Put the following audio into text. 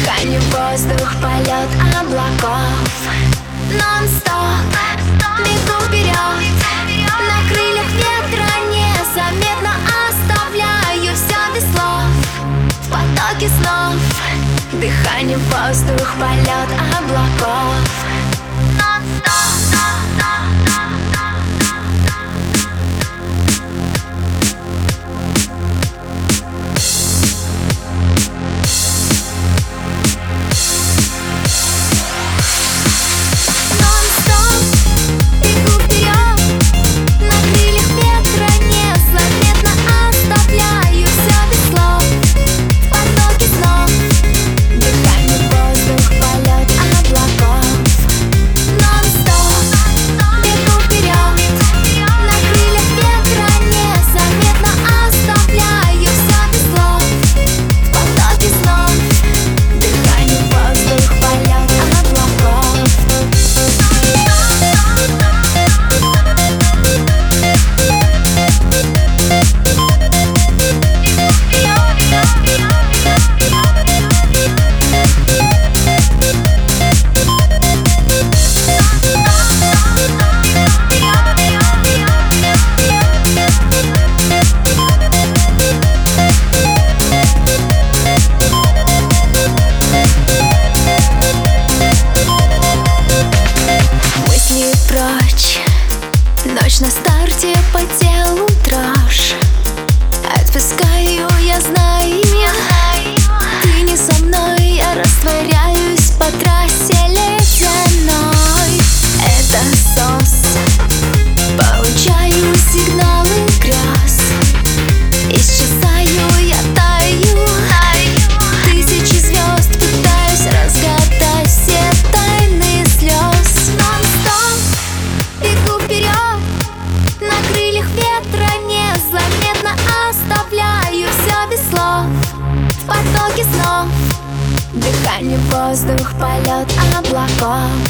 Дыхание, воздух, полет облаков. Нон-стоп, бегу вперед, на крыльях ветра незаметно оставляю все без слов. В потоке снов. Дыхание, воздух, полет облаков. Ночь на старте, по телу дрожь. Отпускаю, я знаю, ты не со мной. Я растворяюсь по трассе ледяной. Это СОС, получаю сигналы грез. Исчезаю, я таю. Тысячи звезд, пытаюсь разгадать все тайны слез. Нон-стоп, бегу вперед, на крыльях ветра незаметно оставляю все без слов. В потоке снов. Дыхание, воздух, полет облаков.